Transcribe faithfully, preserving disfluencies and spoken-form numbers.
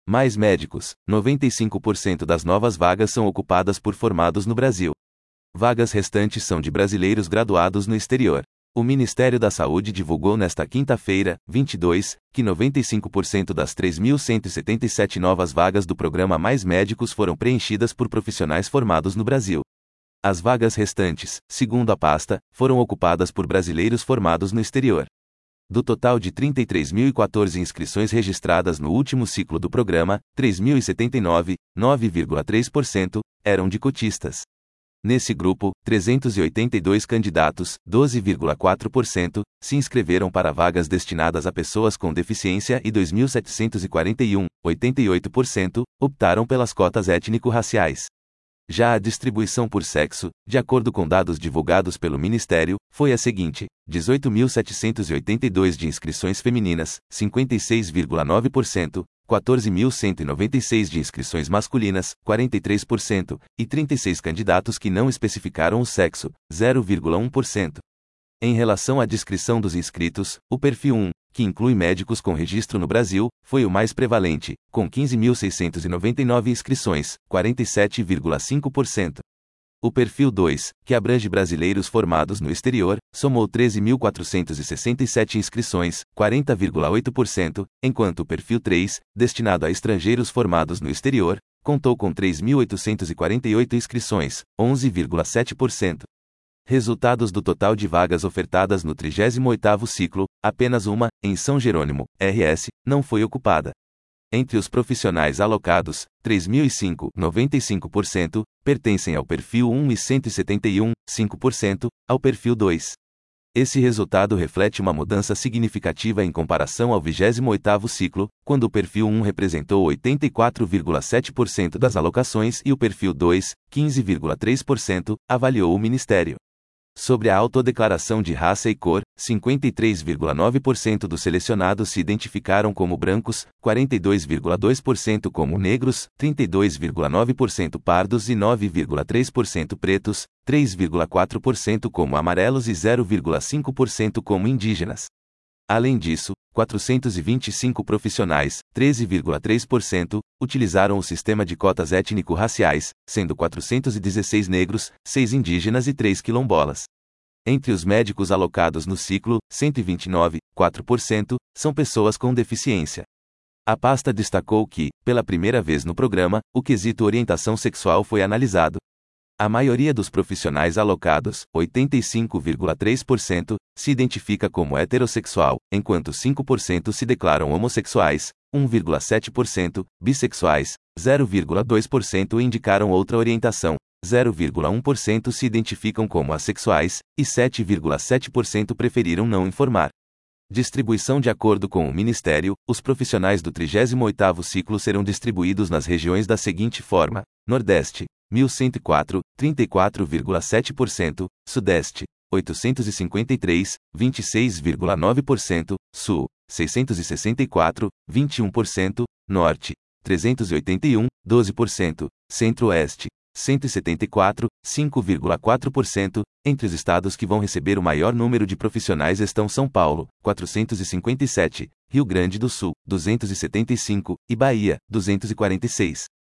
Mais médicos, noventa e cinco por cento das novas vagas são ocupadas por formados no Brasil. Vagas restantes são de brasileiros graduados no exterior. O Ministério da Saúde divulgou nesta quinta-feira, vinte e dois, que noventa e cinco por cento das três mil cento e setenta e sete novas vagas do programa Mais Médicos foram preenchidas por profissionais formados no Brasil. As vagas restantes, segundo a pasta, foram ocupadas por brasileiros formados no exterior. Do total de trinta e três mil e quatorze inscrições registradas no último ciclo do programa, três mil e setenta e nove, nove vírgula três por cento, eram de cotistas. Nesse grupo, trezentos e oitenta e dois candidatos, doze vírgula quatro por cento, se inscreveram para vagas destinadas a pessoas com deficiência e dois mil setecentos e quarenta e um, oitenta e oito por cento, optaram pelas cotas étnico-raciais. Já a distribuição por sexo, de acordo com dados divulgados pelo Ministério, foi a seguinte: dezoito mil setecentos e oitenta e dois de inscrições femininas, cinquenta e seis vírgula nove por cento, quatorze mil cento e noventa e seis de inscrições masculinas, quarenta e três por cento, e trinta e seis candidatos que não especificaram o sexo, zero vírgula um por cento. Em relação à descrição dos inscritos, o perfil um, que inclui médicos com registro no Brasil, foi o mais prevalente, com quinze mil seiscentos e noventa e nove inscrições, quarenta e sete vírgula cinco por cento. O perfil dois, que abrange brasileiros formados no exterior, somou treze mil quatrocentos e sessenta e sete inscrições, quarenta vírgula oito por cento, enquanto o perfil três, destinado a estrangeiros formados no exterior, contou com três mil oitocentos e quarenta e oito inscrições, onze vírgula sete por cento. Resultados do total de vagas ofertadas no trigésimo oitavo ciclo, apenas uma, em São Jerônimo, R S, não foi ocupada. Entre os profissionais alocados, três mil e cinco, noventa e cinco por cento, pertencem ao perfil um e cento e setenta e um, cinco por cento, ao perfil dois. Esse resultado reflete uma mudança significativa em comparação ao vigésimo oitavo ciclo, quando o perfil um representou oitenta e quatro vírgula sete por cento das alocações e o perfil dois, quinze vírgula três por cento, avaliou o Ministério. Sobre a autodeclaração de raça e cor, cinquenta e três vírgula nove por cento dos selecionados se identificaram como brancos, quarenta e dois vírgula dois por cento como negros, trinta e dois vírgula nove por cento pardos e nove vírgula três por cento pretos, três vírgula quatro por cento como amarelos e zero vírgula cinco por cento como indígenas. Além disso, quatrocentos e vinte e cinco profissionais, treze vírgula três por cento, utilizaram o sistema de cotas étnico-raciais, sendo quatrocentos e dezesseis negros, seis indígenas e três quilombolas. Entre os médicos alocados no ciclo, cento e vinte e nove, quatro por cento, são pessoas com deficiência. A pasta destacou que, pela primeira vez no programa, o quesito orientação sexual foi analisado. A maioria dos profissionais alocados, oitenta e cinco vírgula três por cento, se identifica como heterossexual, enquanto cinco por cento se declaram homossexuais, um vírgula sete por cento, bissexuais, zero vírgula dois por cento indicaram outra orientação, zero vírgula um por cento se identificam como assexuais, e sete vírgula sete por cento preferiram não informar. Distribuição. De acordo com o Ministério, os profissionais do trigésimo oitavo ciclo serão distribuídos nas regiões da seguinte forma: Nordeste, mil cento e quatro, trinta e quatro vírgula sete por cento, Sudeste, oitocentos e cinquenta e três, vinte e seis vírgula nove por cento, Sul, seiscentos e sessenta e quatro, vinte e um por cento, Norte, trezentos e oitenta e um, doze por cento, Centro-Oeste, cento e setenta e quatro, cinco vírgula quatro por cento. Entre os estados que vão receber o maior número de profissionais estão São Paulo, quatrocentos e cinquenta e sete, Rio Grande do Sul, duzentos e setenta e cinco, e Bahia, duzentos e quarenta e seis.